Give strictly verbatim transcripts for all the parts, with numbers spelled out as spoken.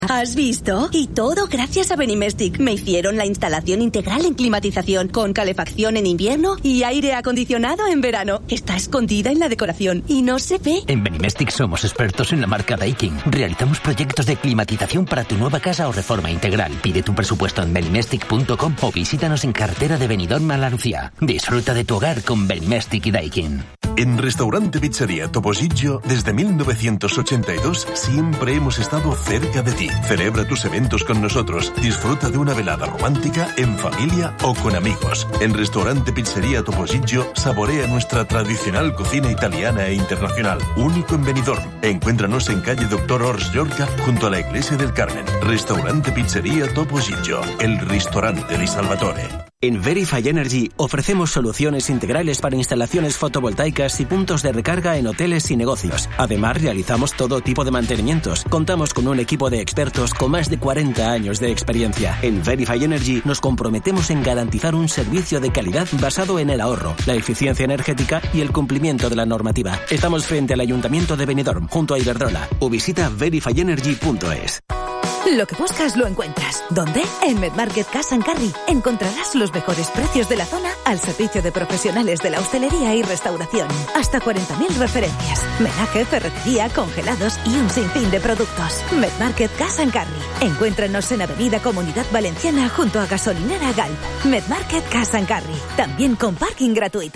¿Has visto? Y todo gracias a Benimestic. Me hicieron la instalación integral en climatización, con calefacción en invierno y aire acondicionado en verano. Está escondida en la decoración y no se ve. En Benimestic somos expertos en la marca Daikin. Realizamos proyectos de climatización para tu nueva casa o reforma integral. Pide tu presupuesto en benimestic punto com o visítanos en carretera de Benidorm a La Lucía. Disfruta de tu hogar con Benimestic y Daikin. En Restaurante Pizzería Topo Gigio, desde mil novecientos ochenta y dos, siempre hemos estado cerca de ti. Celebra tus eventos con nosotros. Disfruta de una velada romántica, en familia o con amigos. En Restaurante Pizzería Topo Gigio, saborea nuestra tradicional cocina italiana e internacional. Único en Benidorm. Encuéntranos en calle Doctor Ors Llorca, junto a la Iglesia del Carmen. Restaurante Pizzería Topo Gigio, el ristorante di Salvatore. En Verify Energy ofrecemos soluciones integrales para instalaciones fotovoltaicas y puntos de recarga en hoteles y negocios. Además, realizamos todo tipo de mantenimientos. Contamos con un equipo de expertos con más de cuarenta años de experiencia. En Verify Energy nos comprometemos en garantizar un servicio de calidad basado en el ahorro, la eficiencia energética y el cumplimiento de la normativa. Estamos frente al Ayuntamiento de Benidorm, junto a Iberdrola. O visita verify energy punto es. Lo que buscas lo encuentras. ¿Dónde? En Medmarket Cash and Carry. Encontrarás los mejores precios de la zona al servicio de profesionales de la hostelería y restauración. Hasta cuarenta mil referencias. Menaje, ferretería, congelados y un sinfín de productos. Medmarket Cash and Carry. Encuéntranos en Avenida Comunidad Valenciana junto a Gasolinera Galp. Medmarket Cash and Carry. También con parking gratuito.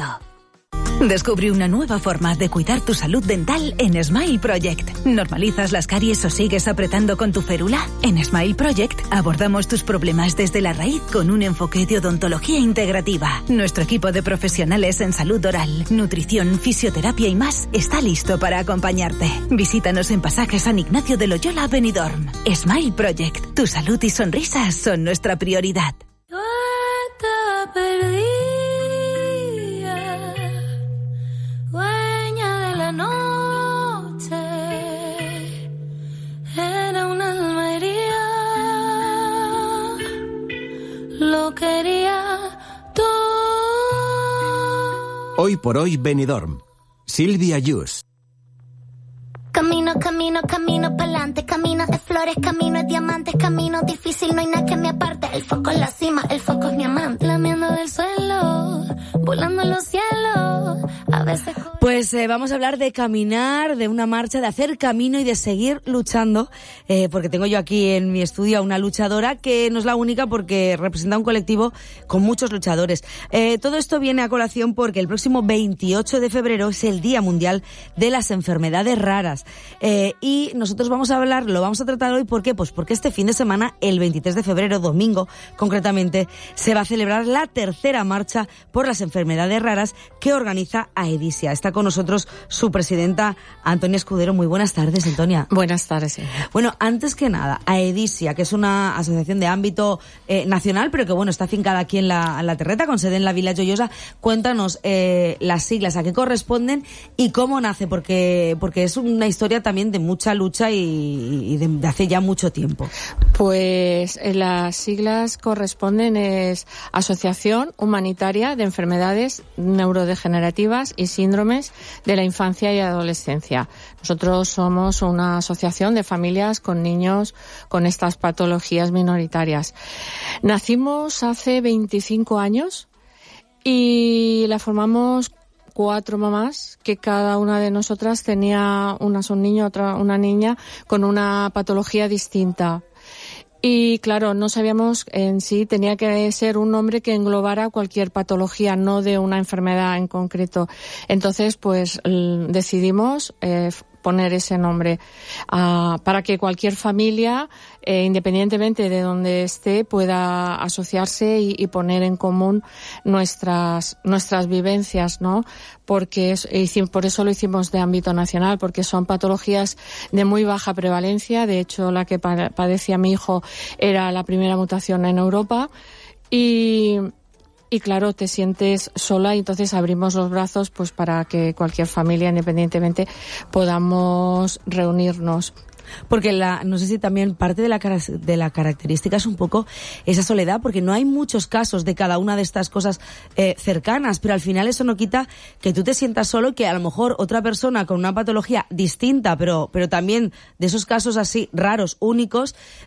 Descubre una nueva forma de cuidar tu salud dental en Smile Project. ¿Normalizas las caries o sigues apretando con tu férula? En Smile Project abordamos tus problemas desde la raíz con un enfoque de odontología integrativa. Nuestro equipo de profesionales en salud oral, nutrición, fisioterapia y más está listo para acompañarte. Visítanos en Pasaje San Ignacio de Loyola, Benidorm. Smile Project. Tu salud y sonrisas son nuestra prioridad. Yo te perdí. Quería tú. Hoy por hoy Benidorm. Silvia Yus. Camino, camino, camino pa'lante, camino de flores, camino de diamantes, camino difícil, no hay nada que me aparte. El foco en la cima, el foco es mi amante. Lamiendo del suelo, volando en los cielos. A veces... Pues eh, vamos a hablar de caminar, de una marcha, de hacer camino y de seguir luchando, eh, porque tengo yo aquí en mi estudio a una luchadora que no es la única porque representa un colectivo con muchos luchadores. Eh, todo esto viene a colación porque el próximo veintiocho de febrero es el Día Mundial de las Enfermedades Raras. Eh, y nosotros vamos a hablar, lo vamos a tratar hoy, ¿por qué? Pues porque este fin de semana, el veintitrés de febrero, domingo concretamente, se va a celebrar la tercera marcha por las enfermedades raras que organiza AEDISIA. Está con nosotros su presidenta, Antonia Escudero. Muy buenas tardes, Antonia. Buenas tardes. Sí. Bueno, antes que nada, AEDISIA, que es una asociación de ámbito eh, nacional, pero que bueno, está afincada aquí en la, en la Terreta, con sede en la Vila Joyosa. Cuéntanos eh, las siglas, a qué corresponden y cómo nace, porque, porque es una historia también de mucha lucha y, y de, de hace ya mucho tiempo. Pues eh, las siglas corresponden es Asociación Humanitaria de Enfermedades Neurodegenerativas y Síndromes de la Infancia y Adolescencia. Nosotros somos una asociación de familias con niños con estas patologías minoritarias. Nacimos hace veinticinco años y la formamos cuatro mamás, que cada una de nosotras tenía una un niño, otra una niña con una patología distinta. Y claro, no sabíamos en sí, tenía que ser un nombre que englobara cualquier patología, no de una enfermedad en concreto. Entonces, pues decidimos eh, poner ese nombre uh, para que cualquier familia, eh, independientemente de donde esté, pueda asociarse y, y poner en común nuestras nuestras vivencias, ¿no? Porque es, por eso lo hicimos de ámbito nacional, porque son patologías de muy baja prevalencia. De hecho, la que padecía mi hijo era la primera mutación en Europa y Y claro, te sientes sola y entonces abrimos los brazos pues para que cualquier familia, independientemente, podamos reunirnos. Porque la, no sé si también parte de la, de la característica es un poco esa soledad, porque no hay muchos casos de cada una de estas cosas eh, cercanas, pero al final eso no quita que tú te sientas solo y que a lo mejor otra persona con una patología distinta, pero, pero también de esos casos así raros, únicos,